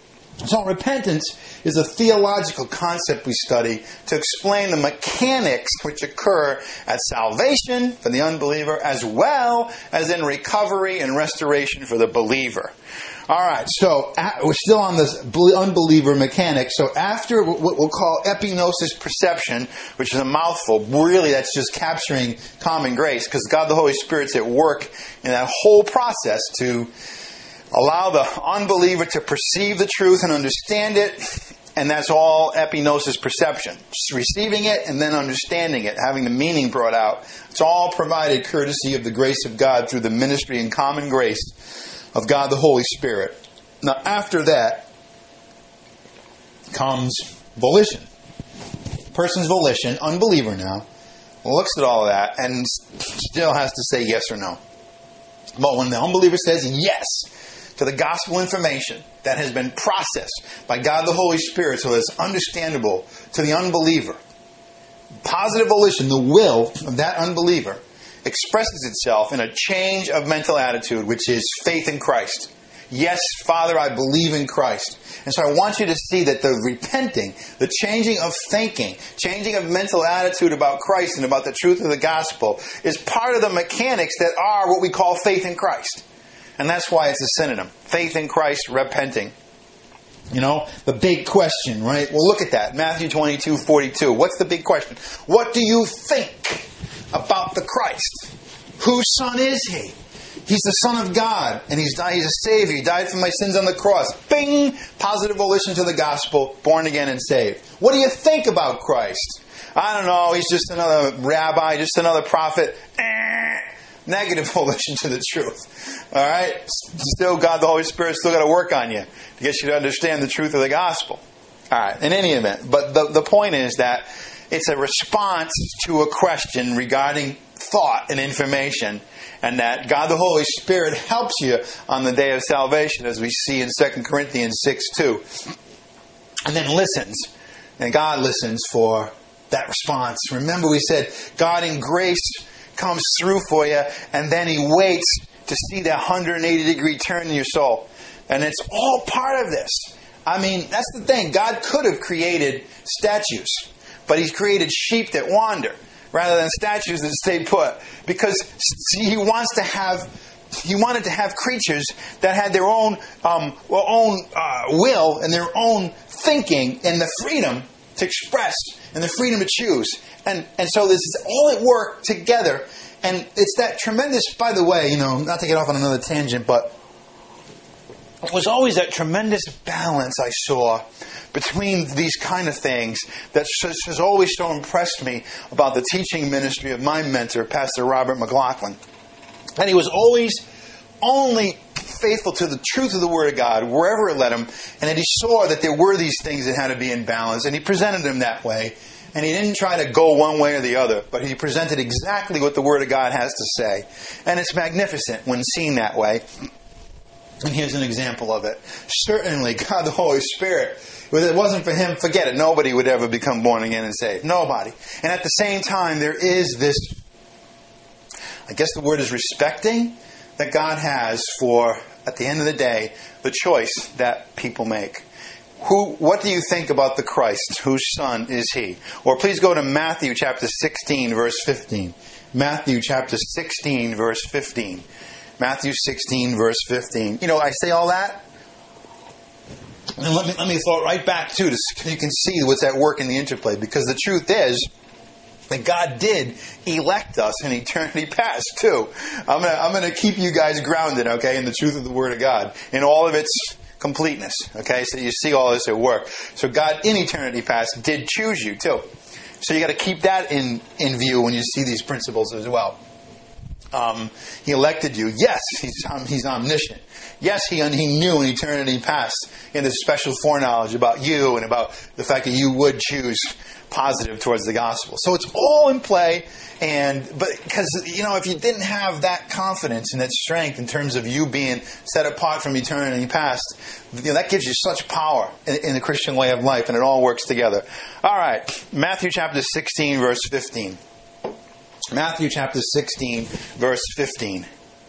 So repentance is a theological concept we study to explain the mechanics which occur at salvation for the unbeliever, as well as in recovery and restoration for the believer. All right, so we're still on this unbeliever mechanic. So after what we'll call epignosis perception, which is a mouthful, really that's just capturing common grace, because God the Holy Spirit's at work in that whole process to allow the unbeliever to perceive the truth and understand it, and that's all epignosis perception. Just receiving it and then understanding it, having the meaning brought out. It's all provided courtesy of the grace of God through the ministry and common grace of God the Holy Spirit. Now, after that comes volition. Person's volition, unbeliever now, looks at all of that and still has to say yes or no. But when the unbeliever says yes to the gospel information that has been processed by God the Holy Spirit so that it's understandable to the unbeliever, positive volition, the will of that unbeliever, expresses itself in a change of mental attitude, which is faith in Christ. Yes, Father, I believe in Christ. And so I want you to see that the repenting, the changing of thinking, changing of mental attitude about Christ and about the truth of the gospel is part of the mechanics that are what we call faith in Christ. And that's why it's a synonym. Faith in Christ, repenting. You know, the big question, right? Well, look at that. Matthew 22:42. What's the big question? What do you think about the Christ? Whose son is he? He's the Son of God, and he's a Savior. He died for my sins on the cross. Bing! Positive volition to the gospel, born again and saved. What do you think about Christ? I don't know, he's just another rabbi, just another prophet. Negative volition to the truth. All right? Still, God the Holy Spirit still got to work on you to get you to understand the truth of the gospel. All right, in any event. But the point is that it's a response to a question regarding thought and information, and that God the Holy Spirit helps you on the day of salvation, as we see in 2 Corinthians 6:2. And then listens. And God listens for that response. Remember we said God in grace comes through for you, and then He waits to see that 180-degree turn in your soul. And it's all part of this. I mean, that's the thing. God could have created statues, but He's created sheep that wander rather than statues that stay put. Because He wants to have He wanted to have creatures that had their own will and their own thinking and the freedom to express and the freedom to choose. And so this is all at work together. And it's that tremendous, by the way, not to get off on another tangent, but it was always that tremendous balance I saw between these kind of things that has always so impressed me about the teaching ministry of my mentor, Pastor Robert McLaughlin. And he was always only faithful to the truth of the Word of God, wherever it led him, and that he saw that there were these things that had to be in balance, and he presented them that way. And he didn't try to go one way or the other, but he presented exactly what the Word of God has to say. And it's magnificent when seen that way. And here's an example of it. Certainly, God the Holy Spirit, if it wasn't for Him, forget it. Nobody would ever become born again and saved. Nobody. And at the same time, there is this, I guess the word is respecting, that God has for, at the end of the day, the choice that people make. What do you think about the Christ? Whose son is He? Or please go to Matthew chapter 16, verse 15. Matthew chapter 16, verse 15. Matthew 16, verse 15. I say all that, and let me throw it right back to this. You can see what's at work in the interplay. Because the truth is that God did elect us in eternity past too. I'm gonna keep you guys grounded, okay, in the truth of the Word of God, in all of its completeness. Okay, so you see all this at work. So God in eternity past did choose you too. So you got to keep that in view when you see these principles as well. He elected you. Yes, He's omniscient. Yes, He knew in eternity past in this special foreknowledge about you and about the fact that you would choose positive towards the gospel. So it's all in play. But because, if you didn't have that confidence and that strength in terms of you being set apart from eternity past, that gives you such power in the Christian way of life, and it all works together. All right, Matthew chapter 16, verse 15. Matthew chapter 16, verse 15.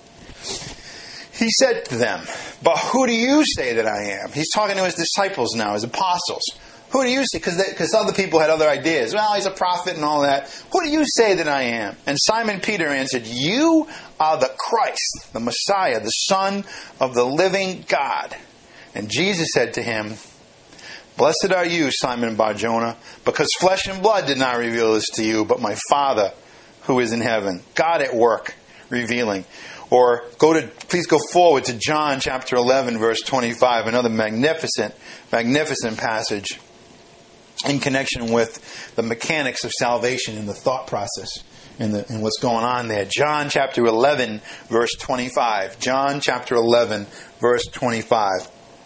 He said to them, "But who do you say that I am?" He's talking to His disciples now, His apostles. Who do you say? Because other people had other ideas. Well, He's a prophet and all that. Who do you say that I am? And Simon Peter answered, "You are the Christ, the Messiah, the Son of the living God." And Jesus said to him, "Blessed are you, Simon Bar-Jonah, because flesh and blood did not reveal this to you, but my Father who is in heaven." God at work, revealing. Or please go forward to John chapter 11, verse 25, another magnificent passage in connection with the mechanics of salvation and the thought process and what's going on there. John chapter 11, verse 25. John chapter 11, verse 25.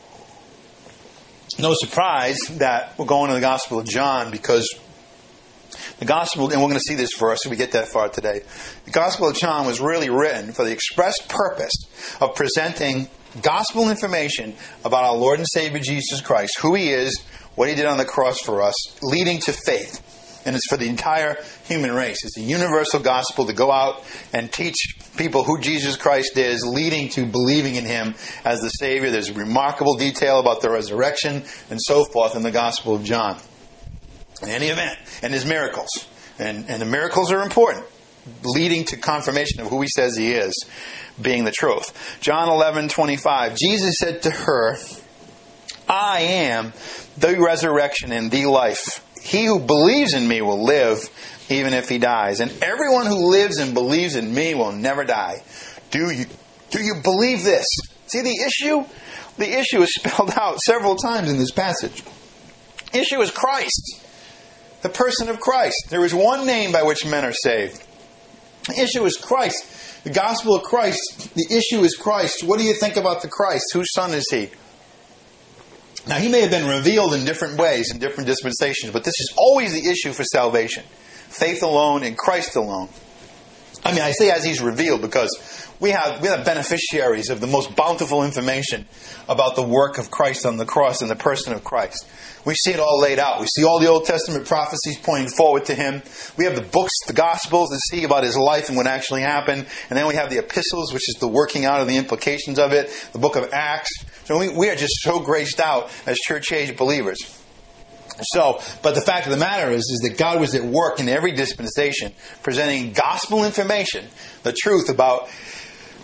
No surprise that we're going to the Gospel of John, because the Gospel, and we're going to see this first if we get that far today. The Gospel of John was really written for the express purpose of presenting gospel information about our Lord and Savior Jesus Christ, who He is, what He did on the cross for us, leading to faith. And it's for the entire human race. It's a universal gospel to go out and teach people who Jesus Christ is, leading to believing in Him as the Savior. There's remarkable detail about the resurrection and so forth in the Gospel of John. In any event, and His miracles. And the miracles are important, leading to confirmation of who He says He is, being the truth. John 11:25. Jesus said to her, "I am the resurrection and the life. He who believes in me will live even if he dies. And everyone who lives and believes in me will never die." Do you believe this? See the issue? The issue is spelled out several times in this passage. The issue is Christ. The person of Christ. There is one name by which men are saved. The issue is Christ. The gospel of Christ. The issue is Christ. What do you think about the Christ? Whose son is He? Now, He may have been revealed in different ways, in different dispensations, but this is always the issue for salvation. Faith alone in Christ alone. I mean, I say as He's revealed because we have beneficiaries of the most bountiful information about the work of Christ on the cross and the person of Christ. We see it all laid out. We see all the Old Testament prophecies pointing forward to Him. We have the books, the Gospels, that see about His life and what actually happened. And then we have the epistles, which is the working out of the implications of it. The book of Acts. So we are just so graced out as church age believers. But the fact of the matter is that God was at work in every dispensation, presenting gospel information, the truth about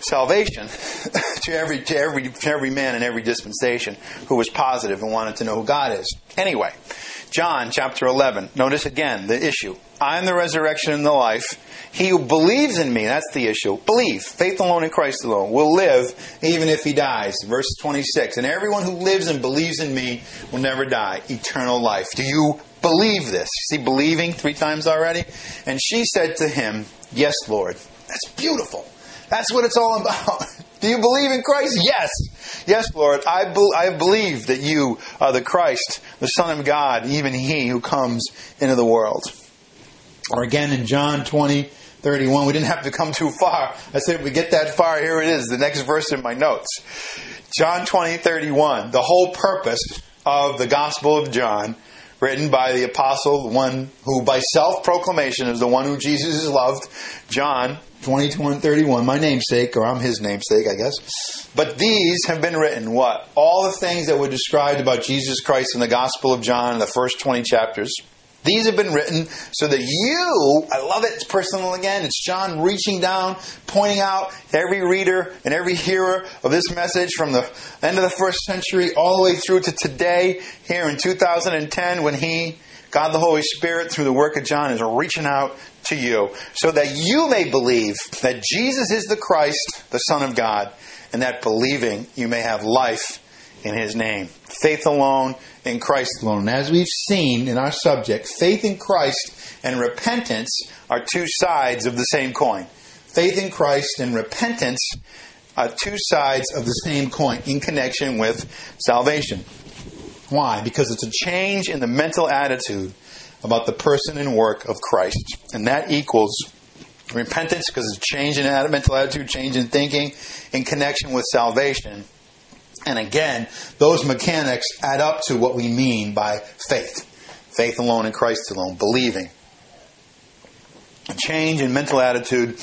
salvation to every man in every dispensation who was positive and wanted to know who God is. Anyway, John chapter 11. Notice again the issue. I am the resurrection and the life. He who believes in me, that's the issue. Believe, faith alone in Christ alone, will live even if he dies. Verse 26. And everyone who lives and believes in me will never die. Eternal life. Do you believe this? See, believing 3 times already? And she said to him, yes, Lord. That's beautiful. That's what it's all about. Do you believe in Christ? Yes. Yes, Lord. I believe that you are the Christ, the Son of God, even He who comes into the world. Or again in John 20:31. We didn't have to come too far. I said if we get that far, here it is, the next verse in my notes. John 20:31. The whole purpose of the Gospel of John, written by the apostle, the one who by self-proclamation is the one who Jesus is loved. John 20:31, my namesake, or I'm his namesake, I guess. But these have been written, what? All the things that were described about Jesus Christ in the Gospel of John in the first 20 chapters. These have been written so that you, I love it, it's personal again, it's John reaching down, pointing out to every reader and every hearer of this message from the end of the first century all the way through to today, here in 2010, when God the Holy Spirit, through the work of John, is reaching out to you, so that you may believe that Jesus is the Christ, the Son of God, and that believing you may have life in His name. Faith alone in Christ alone. And as we've seen in our subject, faith in Christ and repentance are 2 sides of the same coin. Faith in Christ and repentance are 2 sides of the same coin in connection with salvation. Why? Because it's a change in the mental attitude about the person and work of Christ. And that equals repentance, because it's a change in mental attitude, change in thinking in connection with salvation. And again, those mechanics add up to what we mean by faith. Faith alone in Christ alone. Believing. A change in mental attitude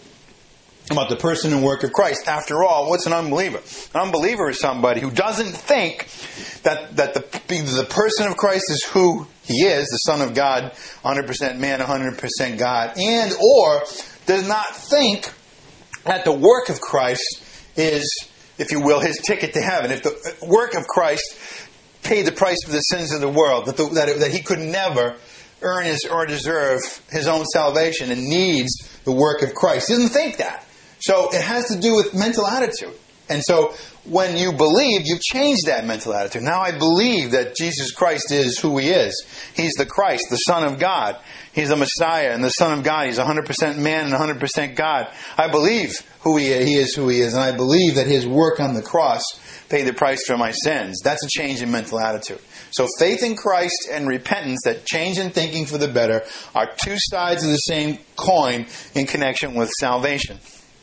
about the person and work of Christ. After all, what's an unbeliever? An unbeliever is somebody who doesn't think that the person of Christ is who He is, the Son of God, 100% man, 100% God, and or does not think that the work of Christ is, if you will, His ticket to heaven. If the work of Christ paid the price for the sins of the world, that He could never earn or deserve His own salvation and needs the work of Christ. He doesn't think that. So it has to do with mental attitude. And so when you believe, you change that mental attitude. Now I believe that Jesus Christ is who He is. He's the Christ, the Son of God. He's the Messiah and the Son of God. He's 100% man and 100% God. I believe He is who He is. And I believe that His work on the cross paid the price for my sins. That's a change in mental attitude. So faith in Christ and repentance, that change in thinking for the better, are 2 sides of the same coin in connection with salvation.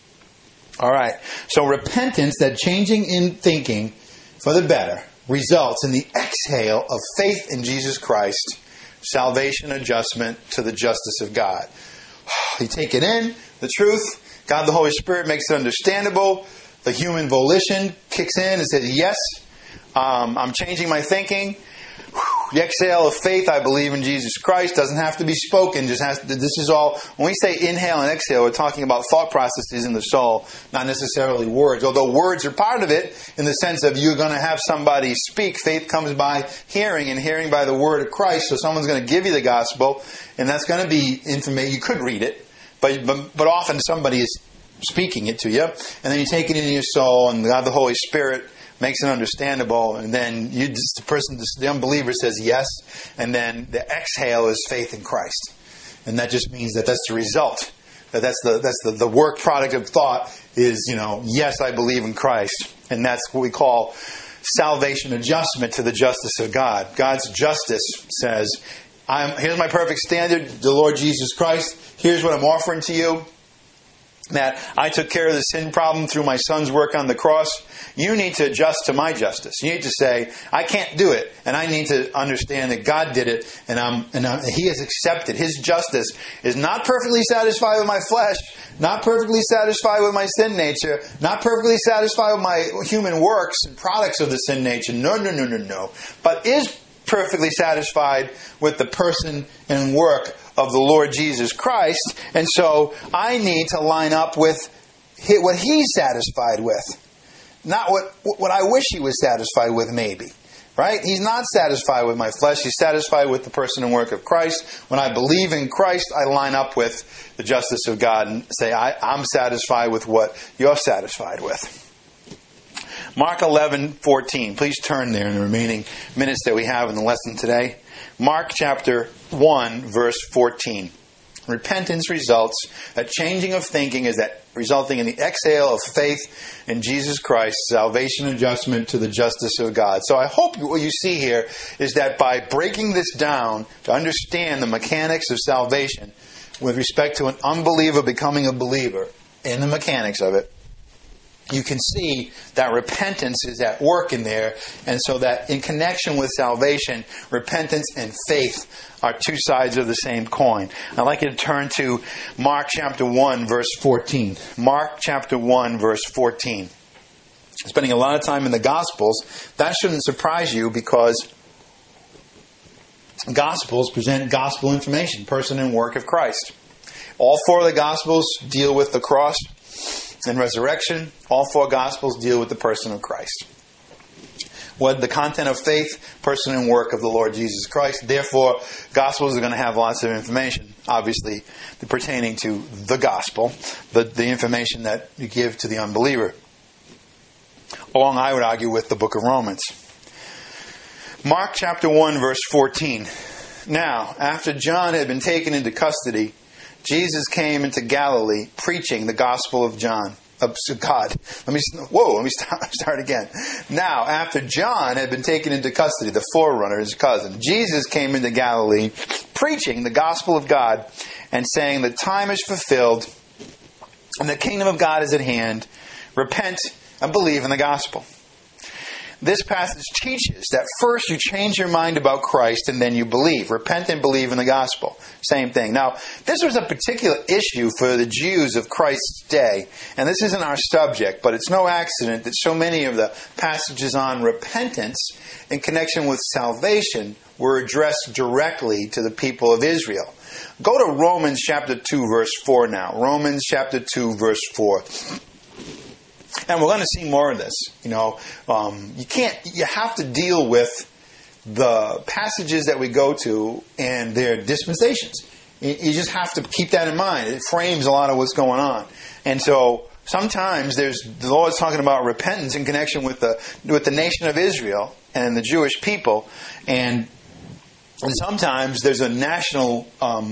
All right. So repentance, that changing in thinking for the better, results in the exhale of faith in Jesus Christ, salvation adjustment to the justice of God. You take it in, the truth, God the Holy Spirit makes it understandable, the human volition kicks in and says, yes, I'm changing my thinking. The exhale of faith, I believe in Jesus Christ, doesn't have to be spoken. This is all, when we say inhale and exhale, we're talking about thought processes in the soul, not necessarily words. Although words are part of it, in the sense of you're going to have somebody speak. Faith comes by hearing, and hearing by the word of Christ. So someone's going to give you the gospel, and that's going to be information. You could read it, but often somebody is speaking it to you, and then you take it into your soul, and God the Holy Spirit makes it understandable, and then the unbeliever says yes, and then the exhale is faith in Christ, and that just means that's the result. That's the work product of thought is, yes, I believe in Christ, and that's what we call salvation adjustment to the justice of God. God's justice says, here's my perfect standard, the Lord Jesus Christ. Here's what I'm offering to you. That I took care of the sin problem through my Son's work on the cross. You need to adjust to my justice. You need to say, I can't do it, and I need to understand that God did it, and He has accepted. His justice is not perfectly satisfied with my flesh, not perfectly satisfied with my sin nature, not perfectly satisfied with my human works and products of the sin nature. No. But is perfectly satisfied with the person and work of the Lord Jesus Christ. And so I need to line up with what he's satisfied with. Not what I wish he was satisfied with, maybe. Right? He's not satisfied with my flesh. He's satisfied with the person and work of Christ. When I believe in Christ, I line up with the justice of God and say, I'm satisfied with what you're satisfied with. Mark 11:14. Please turn there in the remaining minutes that we have in the lesson today. Mark chapter 1, verse 14. Repentance results, a changing of thinking is that resulting in the exhale of faith in Jesus Christ, salvation adjustment to the justice of God. So I hope what you see here is that by breaking this down to understand the mechanics of salvation with respect to an unbeliever becoming a believer in the mechanics of it, you can see that repentance is at work in there, and so that in connection with salvation, repentance and faith are two sides of the same coin. I'd like you to turn to Mark chapter 1, verse 14. Mark chapter 1, verse 14. Spending a lot of time in the Gospels, that shouldn't surprise you because Gospels present gospel information, person and work of Christ. All four of the Gospels deal with the cross and resurrection. All four Gospels deal with the person of Christ. What the content of faith, person and work of the Lord Jesus Christ. Therefore, Gospels are going to have lots of information, obviously, pertaining to the Gospel, the information that you give to the unbeliever. Along, I would argue, with the book of Romans. Mark chapter 1, verse 14. Now, after John had been taken into custody, Jesus came into Galilee preaching the gospel of God. Let me start again. Now, after John had been taken into custody, the forerunner, his cousin, Jesus came into Galilee preaching the gospel of God and saying, the time is fulfilled and the kingdom of God is at hand. Repent and believe in the gospel. This passage teaches that first you change your mind about Christ and then you believe. Repent and believe in the gospel. Same thing. Now, this was a particular issue for the Jews of Christ's day. And this isn't our subject, but it's no accident that so many of the passages on repentance in connection with salvation were addressed directly to the people of Israel. Go to Romans chapter 2, verse 4 now. Romans chapter 2, verse 4. And we're going to see more of this. You have to deal with the passages that we go to and their dispensations. You just have to keep that in mind. It frames a lot of what's going on. And so sometimes the Lord's talking about repentance in connection with the nation of Israel and the Jewish people. And sometimes there's a national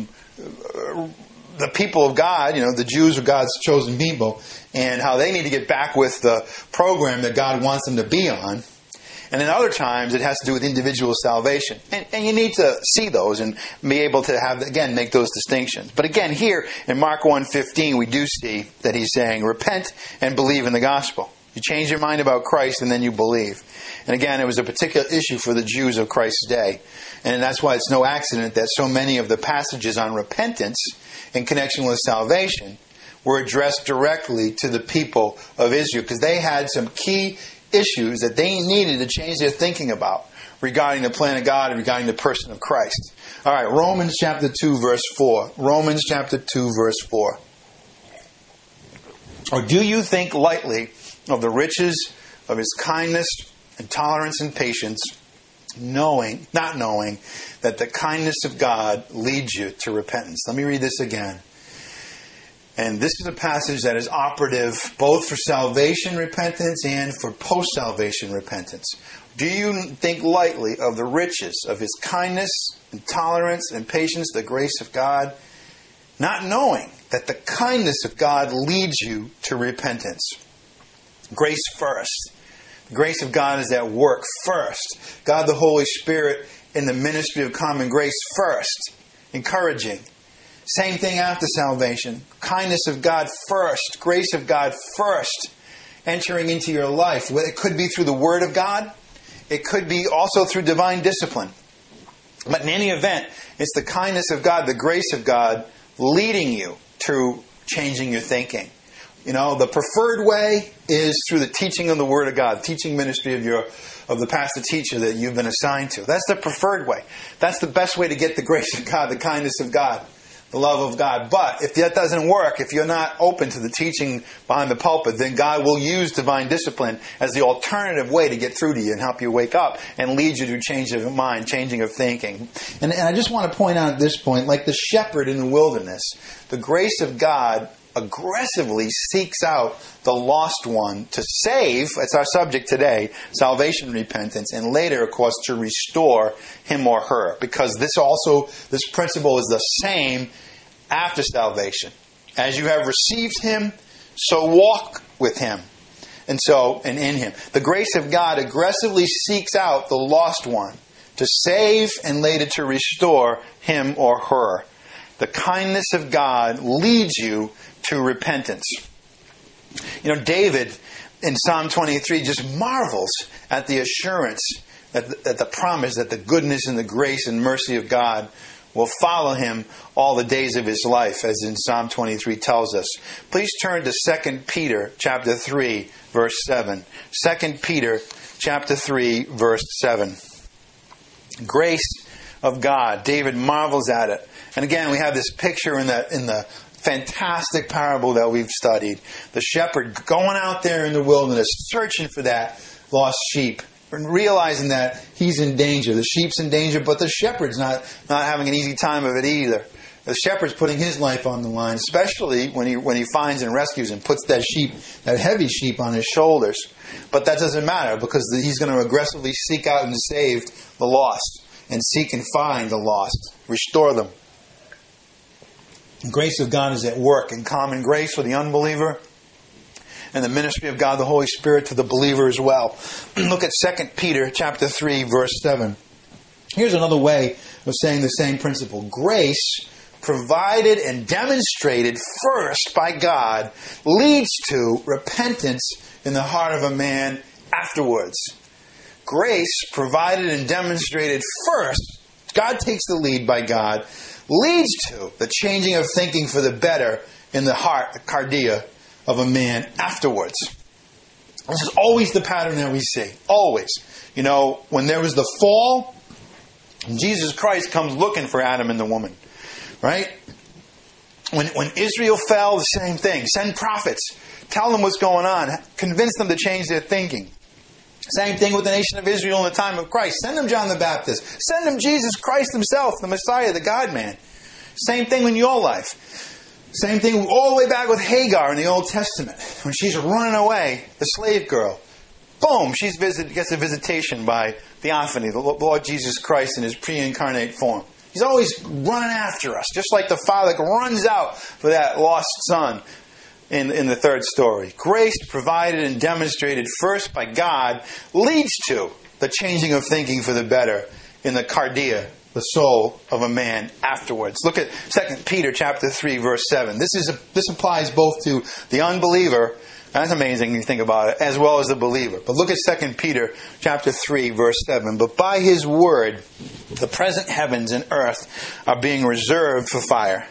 the people of God, the Jews are God's chosen people, and how they need to get back with the program that God wants them to be on. And then other times it has to do with individual salvation. And you need to see those and be able to make those distinctions. But again, here in Mark 1:15, we do see that he's saying, repent and believe in the gospel. You change your mind about Christ and then you believe. And again, it was a particular issue for the Jews of Christ's day. And that's why it's no accident that so many of the passages on repentance in connection with salvation were addressed directly to the people of Israel, because they had some key issues that they needed to change their thinking about regarding the plan of God and regarding the person of Christ. All right, Romans chapter 2, verse 4. Romans chapter 2, verse 4. Or do you think lightly of the riches of his kindness and tolerance and patience, not knowing that the kindness of God leads you to repentance? Let me read this again. And this is a passage that is operative both for salvation repentance and for post-salvation repentance. Do you think lightly of the riches of his kindness and tolerance and patience, the grace of God, not knowing that the kindness of God leads you to repentance? Grace first. The grace of God is at work first. God the Holy Spirit in the ministry of common grace first. Encouraging. Same thing after salvation. Kindness of God first. Grace of God first. Entering into your life. It could be through the Word of God. It could be also through divine discipline. But in any event, it's the kindness of God, the grace of God, leading you to changing your thinking. The preferred way is through the teaching of the Word of God, teaching ministry of the pastor teacher that you've been assigned to. That's the preferred way. That's the best way to get the grace of God, the kindness of God. the love of God. But if that doesn't work, if you're not open to the teaching behind the pulpit, then God will use divine discipline as the alternative way to get through to you and help you wake up and lead you to change of mind, changing of thinking. And I just want to point out at this point, like the shepherd in the wilderness, the grace of God aggressively seeks out the lost one to save. That's our subject today, salvation and repentance, and later, of course, to restore him or her, because this principle is the same after salvation. As you have received him, so walk with him, and in him. The grace of God aggressively seeks out the lost one to save and later to restore him or her. The kindness of God leads you to repentance. You know, David in Psalm 23 just marvels at the assurance, at the promise that the goodness and the grace and mercy of God will follow him all the days of his life, as in Psalm 23 tells us. Please turn to 2 Peter chapter 3, verse 7. 2 Peter chapter 3, verse 7. Grace of God. David marvels at it. And again, we have this picture in the fantastic parable that we've studied. The shepherd going out there in the wilderness, searching for that lost sheep, and realizing that he's in danger. The sheep's in danger, but the shepherd's not having an easy time of it either. The shepherd's putting his life on the line, especially when he finds and rescues and puts that heavy sheep on his shoulders. But that doesn't matter, because he's going to aggressively seek out and save the lost, and seek and find the lost, restore them. The grace of God is at work in common grace for the unbeliever, and the ministry of God, the Holy Spirit, to the believer as well. Look at 2 Peter chapter 3, verse 7. Here's another way of saying the same principle. Grace, provided and demonstrated first by God, leads to repentance in the heart of a man afterwards. Grace, provided and demonstrated first, God takes the lead by God, leads to the changing of thinking for the better in the heart, the cardia, of a man afterwards. This is always the pattern that we see. Always. You know, when there was the fall, Jesus Christ comes looking for Adam and the woman. Right? When Israel fell, the same thing. Send prophets. Tell them what's going on. Convince them to change their thinking. Same thing with the nation of Israel in the time of Christ. Send them John the Baptist. Send them Jesus Christ himself, the Messiah, the God-man. Same thing in your life. Same thing all the way back with Hagar in the Old Testament. When she's running away, the slave girl. Boom, she gets a visitation by Theophany, the Lord Jesus Christ in his pre-incarnate form. He's always running after us, just like the father runs out for that lost son in the third story. Grace provided and demonstrated first by God leads to the changing of thinking for the better in the cardia, the soul of a man afterwards. Look at 2 Peter chapter 3, verse 7. This applies both to the unbeliever, that's amazing when you think about it, as well as the believer. But look at 2 Peter chapter 3, verse 7. But by his word, the present heavens and earth are being reserved for fire,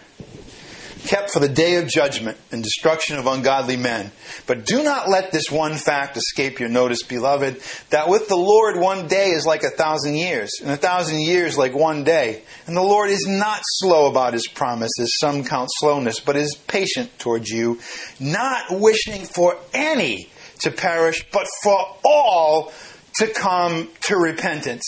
kept for the day of judgment and destruction of ungodly men. But do not let this one fact escape your notice, beloved, that with the Lord 1 day is like 1,000 years, and 1,000 years like 1 day. And the Lord is not slow about his promise, as some count slowness, but is patient towards you, not wishing for any to perish, but for all to come to repentance.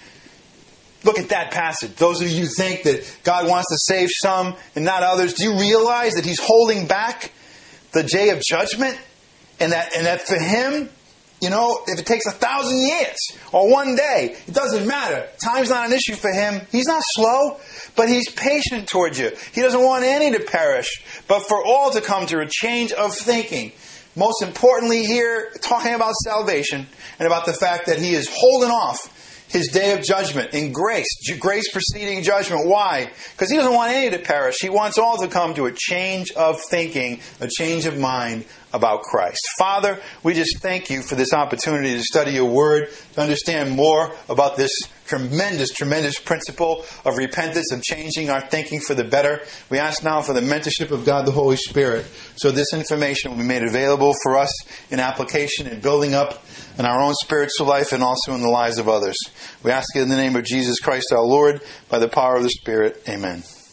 Look at that passage. Those of you who think that God wants to save some and not others, do you realize that he's holding back the day of judgment? And that for him, you know, if it takes 1,000 years or 1 day, it doesn't matter. Time's not an issue for him. He's not slow, but he's patient towards you. He doesn't want any to perish, but for all to come to a change of thinking. Most importantly here, talking about salvation and about the fact that he is holding off his day of judgment in grace. Grace preceding judgment. Why? Because he doesn't want any to perish. He wants all to come to a change of thinking, a change of mind about Christ. Father, we just thank you for this opportunity to study your word, to understand more about this tremendous, tremendous principle of repentance and changing our thinking for the better. We ask now for the mentorship of God the Holy Spirit, so this information will be made available for us in application and building up in our own spiritual life and also in the lives of others. We ask it in the name of Jesus Christ our Lord, by the power of the Spirit. Amen.